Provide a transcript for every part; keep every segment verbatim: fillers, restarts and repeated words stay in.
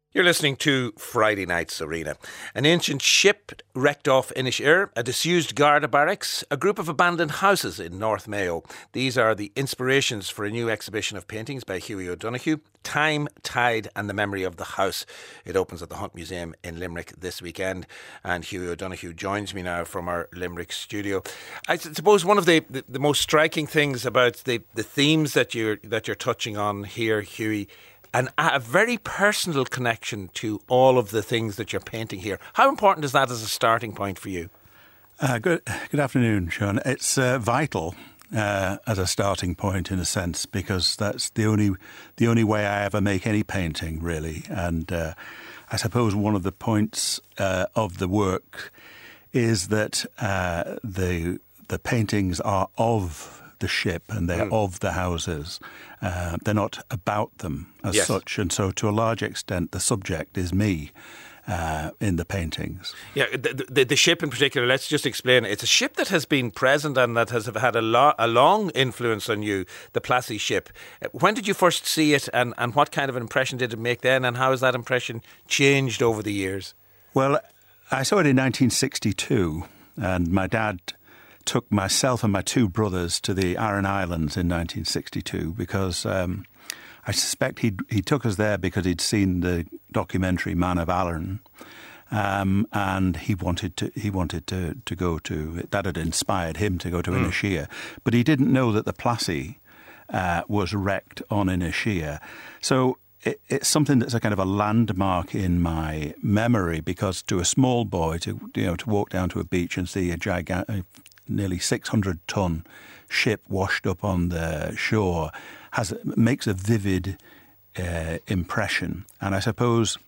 You're listening to Friday Night's Arena. An ancient ship wrecked off Inisher, a disused Garda barracks, a group of abandoned houses in North Mayo. These are the inspirations for a new exhibition of paintings by Hughie O'Donoghue, Time, Tide and the Memory of the House. It opens at the Hunt Museum in Limerick this weekend, and Hughie O'Donoghue joins me now from our Limerick studio. I suppose one of the, the, the most striking things about the, the themes that you're, that you're touching on here, Hughie, and a very personal connection to all of the things that you're painting here. How important is that as a starting point for you? Uh, good, good afternoon, Sean. It's uh, vital uh, as a starting point, in a sense, because that's the only the only way I ever make any painting, really. And uh, I suppose one of the points uh, of the work is that uh, the the paintings are of the ship and they're mm. of the houses. Uh, they're not about them as yes. such. And so to a large extent, the subject is me uh, in the paintings. Yeah, the, the, the ship in particular, let's just explain. It's a ship that has been present and that has had a, lo- a long influence on you, the Plassey ship. When did you first see it and, and what kind of an impression did it make then, and how has that impression changed over the years? Well, I saw it in nineteen sixty-two, and my dad took myself and my two brothers to the Aran Islands in nineteen sixty-two because um, I suspect he he took us there because he'd seen the documentary Man of Aran, um, and he wanted to he wanted to, to go to that had inspired him to go to mm. Inisher, but he didn't know that the Plassey uh, was wrecked on Inisher, so. It, it's something that's a kind of a landmark in my memory, because to a small boy to you know to walk down to a beach and see a gigantic, nearly six hundred ton ship washed up on the shore has makes a vivid uh, impression. And I suppose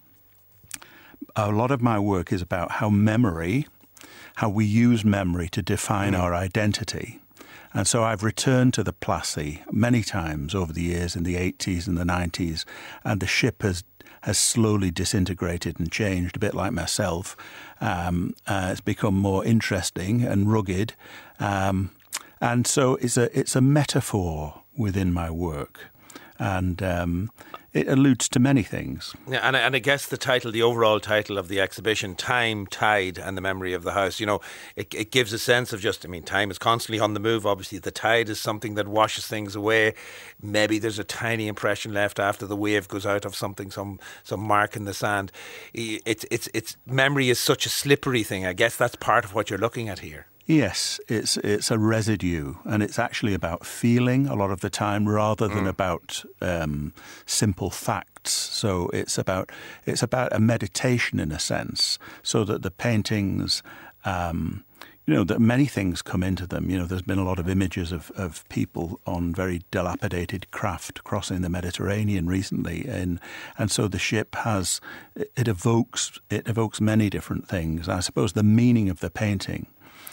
a lot of my work is about how memory, how we use memory to define mm. our identity. And so I've returned to the Plassey many times over the years, in the eighties and the nineties, and the ship has has slowly disintegrated and changed, a bit like myself. Um, uh, it's become more interesting and rugged. Um, and so it's a, it's a metaphor within my work. And um, it alludes to many things. Yeah, and, and I guess the title, the overall title of the exhibition, Time, Tide and the Memory of the House, you know, it, it gives a sense of just, I mean, time is constantly on the move. Obviously, the tide is something that washes things away. Maybe there's a tiny impression left after the wave goes out of something, some some mark in the sand. It's, it's, it's, memory is such a slippery thing. I guess that's part of what you're looking at here. Yes, it's it's a residue, and it's actually about feeling a lot of the time rather than mm. about um, simple facts. So it's about it's about a meditation in a sense, so that the paintings, um, you know, that many things come into them. You know, there's been a lot of images of, of people on very dilapidated craft crossing the Mediterranean recently, and and so the ship has it evokes it evokes many different things. I suppose the meaning of the painting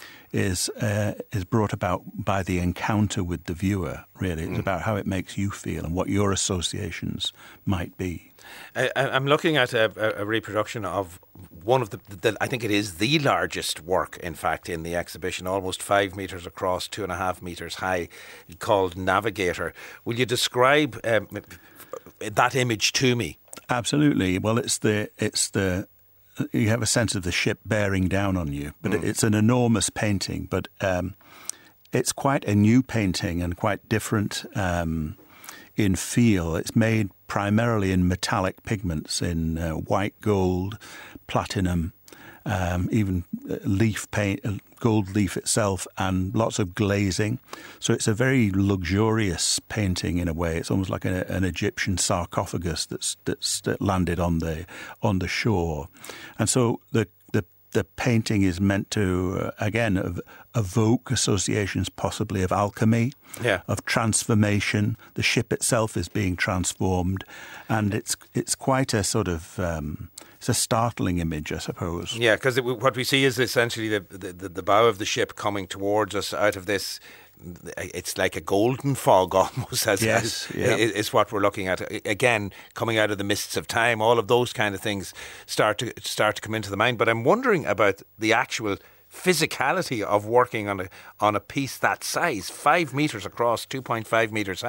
is uh, is brought about by the encounter with the viewer, really. It's mm. about how it makes you feel and what your associations might be. I, I'm looking at a, a reproduction of one of the, the, I think it is the largest work, in fact, in the exhibition, almost five metres across, two and a half metres high, called Navigator. Will you describe um, that image to me? Absolutely. Well, it's the it's the... You have a sense of the ship bearing down on you, but mm. it's an enormous painting. But um, it's quite a new painting and quite different um, in feel. It's made primarily in metallic pigments, in uh, white gold, platinum, um, even leaf paint, gold leaf itself, and lots of glazing. So it's a very luxurious painting in a way. It's almost like a, an Egyptian sarcophagus that's that's that landed on the on the shore. And so the the the painting is meant to uh, again ev- evoke associations possibly of alchemy, yeah. of transformation. The ship itself is being transformed, and it's it's quite a sort of um, it's a startling image, I suppose. Yeah, because what we see is essentially the, the the bow of the ship coming towards us out of this. It's like a golden fog almost, as, yes, as yeah. is what we're looking at. Again, coming out of the mists of time, all of those kind of things start to start to come into the mind. But I'm wondering about the actual physicality of working on a on a piece that size, five metres across, two point five metres high.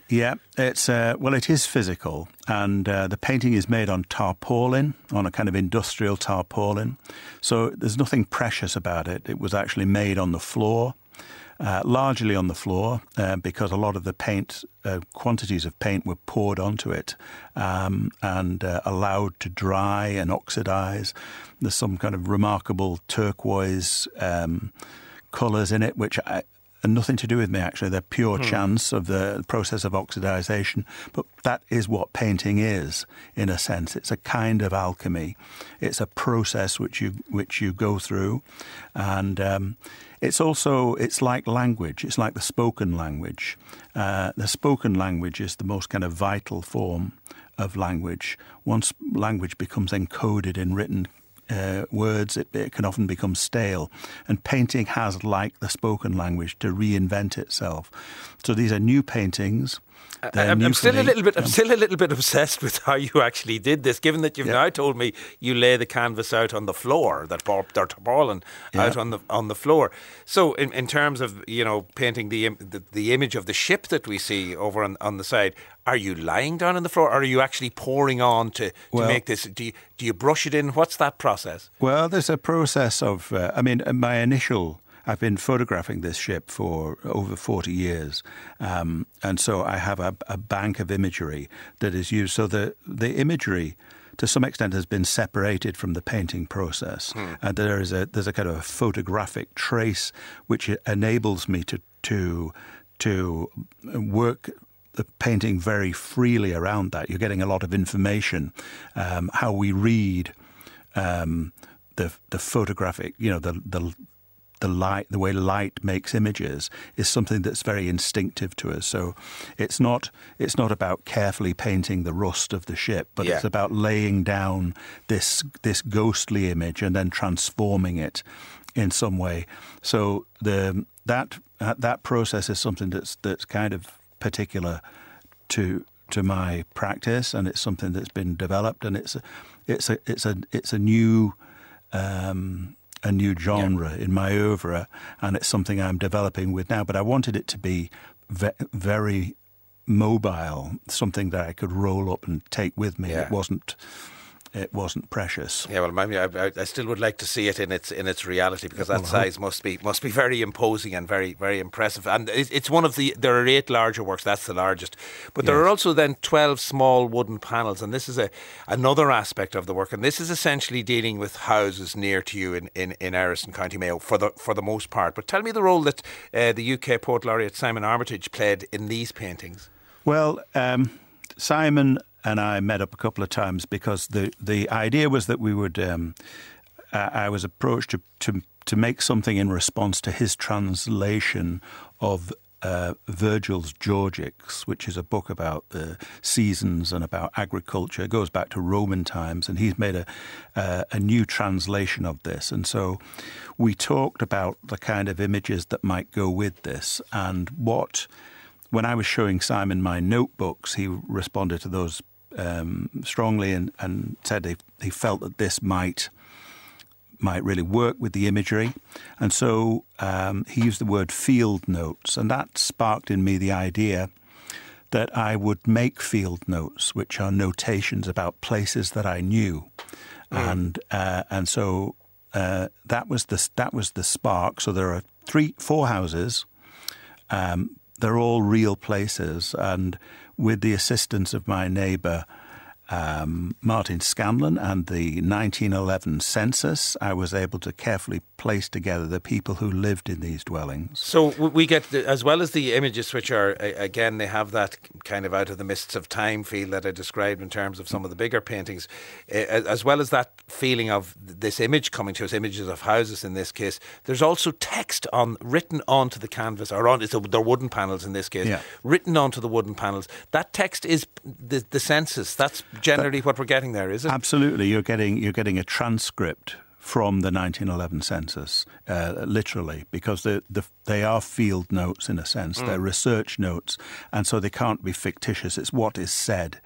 Yeah, it's uh, well, it is physical, and uh, the painting is made on tarpaulin, on a kind of industrial tarpaulin. So there's nothing precious about it. It was actually made on the floor, uh, largely on the floor, uh, because a lot of the paint, uh, quantities of paint were poured onto it um, and uh, allowed to dry and oxidize. There's some kind of remarkable turquoise um, colours in it, which I, and nothing to do with me, actually. They're pure hmm. chance of the process of oxidization. But that is what painting is, in a sense. It's a kind of alchemy. It's a process which you which you go through. And um, it's also, it's like language. It's like the spoken language. Uh, the spoken language is the most kind of vital form of language. Once language becomes encoded in written Uh, words, it, it can often become stale. And painting has, like the spoken language, to reinvent itself. So these are new paintings. I'm, I'm still a little bit. I'm still a little bit obsessed with how you actually did this. Given that you've yeah. now told me you lay the canvas out on the floor, that they're tarpaulin yeah. out on the on the floor. So, in, in terms of you know painting the, the the image of the ship that we see over on, on the side, are you lying down on the floor, or are you actually pouring on to, to well, make this? Do you, do you brush it in? What's that process? Well, there's a process of. Uh, I mean, my initial. I've been photographing this ship for over forty years, um, and so I have a, a bank of imagery that is used. So the, the imagery, to some extent, has been separated from the painting process. Hmm. And there is a there's a kind of a photographic trace which enables me to to to work the painting very freely around that. You're getting a lot of information, um, how we read um, the the photographic, you know, the the the light, the way light makes images is something that's very instinctive to us. So it's not it's not about carefully painting the rust of the ship, but yeah. it's about laying down this this ghostly image and then transforming it in some way. So the that uh, that process is something that's that's kind of particular to to my practice, and it's something that's been developed, and it's a, it's a it's a it's a new um, a new genre yeah. in my oeuvre, and it's something I'm developing with now. But I wanted it to be ve- very mobile, something that I could roll up and take with me. Yeah. It wasn't. It wasn't precious. Yeah, well, maybe I, I still would like to see it in its in its reality, because that well, size must be must be very imposing and very very impressive. And it's one of the there are eight larger works. That's the largest, but there yes. are also then twelve small wooden panels, and this is a another aspect of the work. And this is essentially dealing with houses near to you in in, in Erris and County Mayo for the for the most part. But tell me the role that uh, the U K Poet Laureate Simon Armitage played in these paintings. Well, um, Simon and I met up a couple of times because the, the idea was that we would, um, I was approached to, to to make something in response to his translation of uh, Virgil's Georgics, which is a book about the seasons and about agriculture. It goes back to Roman times, and he's made a, uh, a new translation of this. And so we talked about the kind of images that might go with this, and what, when I was showing Simon my notebooks, he responded to those Um, strongly and, and said he, he felt that this might might really work with the imagery. And so um, he used the word field notes, and that sparked in me the idea that I would make field notes, which are notations about places that I knew. Mm. And uh, and so uh, that was the that was the spark. So there are three, four houses. Um, they're all real places, and with the assistance of my neighbour um, Martin Scanlon and the nineteen eleven census, I was able to carefully place together the people who lived in these dwellings. So we get, the, as well as the images, which are, again, they have that kind of out of the mists of time feel that I described in terms of some of the bigger paintings, as well as that feeling of this image coming to us, images of houses in this case, there's also text on written onto the canvas, or on, it's a, they're wooden panels in this case, yeah. written onto the wooden panels. That text is the, the census. That's generally that, what we're getting there, is it? Absolutely. You're getting you're getting a transcript from the nineteen eleven census, uh, literally, because the, the, they are field notes in a sense. Mm. They're research notes, and so they can't be fictitious. It's what is said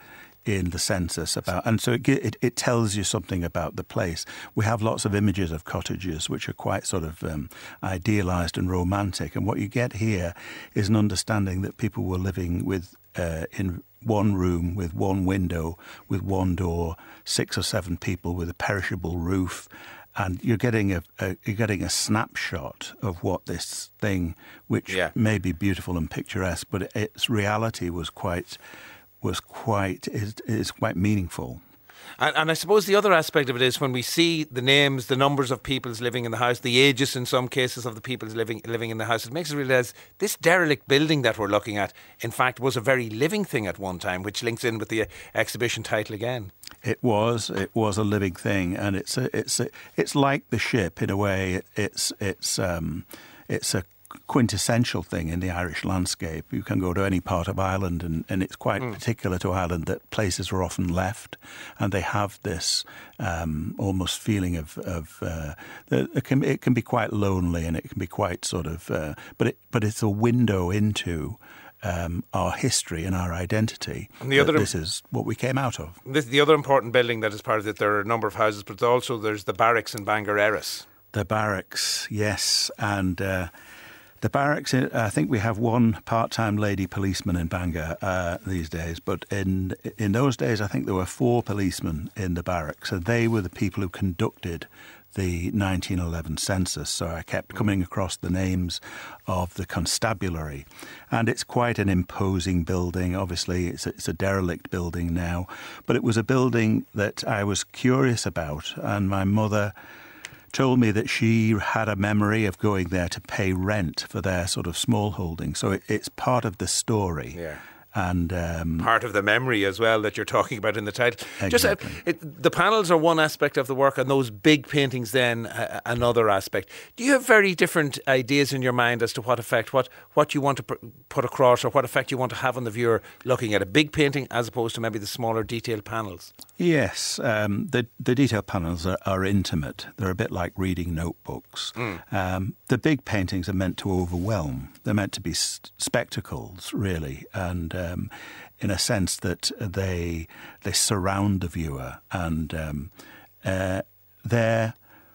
in the census about, and so it, it it tells you something about the place. We have lots of images of cottages which are quite sort of um, idealised and romantic, and what you get here is an understanding that people were living with uh, in one room with one window, with one door, six or seven people with a perishable roof. And you're getting a, a you're getting a snapshot of what this thing, which yeah. may be beautiful and picturesque, but its reality was quite was quite is, is quite meaningful. And, and I suppose the other aspect of it is when we see the names, the numbers of people's living in the house, the ages in some cases of the people's living living in the house, it makes us realise this derelict building that we're looking at, in fact, was a very living thing at one time, which links in with the exhibition title again. It was. It was a living thing, and it's a, it's a, it's like the ship in a way. It's it's um, it's a quintessential thing in the Irish landscape. You can go to any part of Ireland, and, and it's quite mm. particular to Ireland that places are often left, and they have this um, almost feeling of, of uh, it can it can be quite lonely, and it can be quite sort of, uh, but it but it's a window into Um, our history and our identity. And the other, this is what we came out of. This, the other important building that is part of it, there are a number of houses, but also there's the barracks in Bangor Erris. The barracks, yes. And uh, the barracks, I think we have one part-time lady policeman in Bangor uh, these days, but in in those days I think there were four policemen in the barracks, and they were the people who conducted the nineteen eleven census, so I kept coming across the names of the constabulary. And it's quite an imposing building. Obviously, it's a, it's a derelict building now, but it was a building that I was curious about, and my mother told me that she had a memory of going there to pay rent for their sort of small holding. So it, it's part of the story. Yeah. And um, part of the memory as well that you're talking about in the title. Exactly. Just uh, it, the panels are one aspect of the work, and those big paintings then uh, another aspect. Do you have very different ideas in your mind as to what effect, what what you want to pr- put across, or what effect you want to have on the viewer looking at a big painting as opposed to maybe the smaller detailed panels? Yes, um, the the detailed panels are, are intimate. They're a bit like reading notebooks. Mm. Um, the big paintings are meant to overwhelm. They're meant to be st- spectacles, really, and um, in a sense that they they surround the viewer, and um, uh, they're.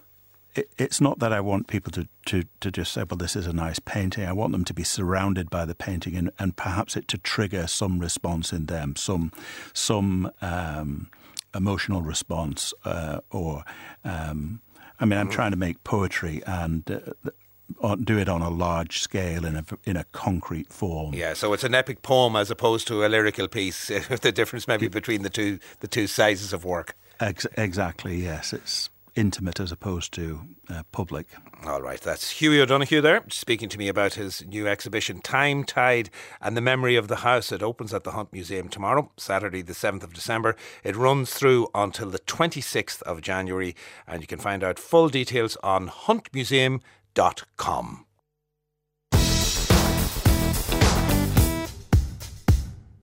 It, it's not that I want people to, to, to just say, well, this is a nice painting. I want them to be surrounded by the painting, and, and perhaps it to trigger some response in them, some some um, emotional response, uh, or um, I mean, I'm trying to make poetry and uh, do it on a large scale in a in a concrete form. Yeah, so it's an epic poem as opposed to a lyrical piece. The difference maybe between the two the two sizes of work. Ex- exactly. Yes, it's intimate as opposed to uh, public. All right, that's Hughie O'Donoghue there, speaking to me about his new exhibition, Time, Tide and the Memory of the House. It opens at the Hunt Museum tomorrow, Saturday the seventh of December. It runs through until the twenty-sixth of January, and you can find out full details on hunt museum dot com.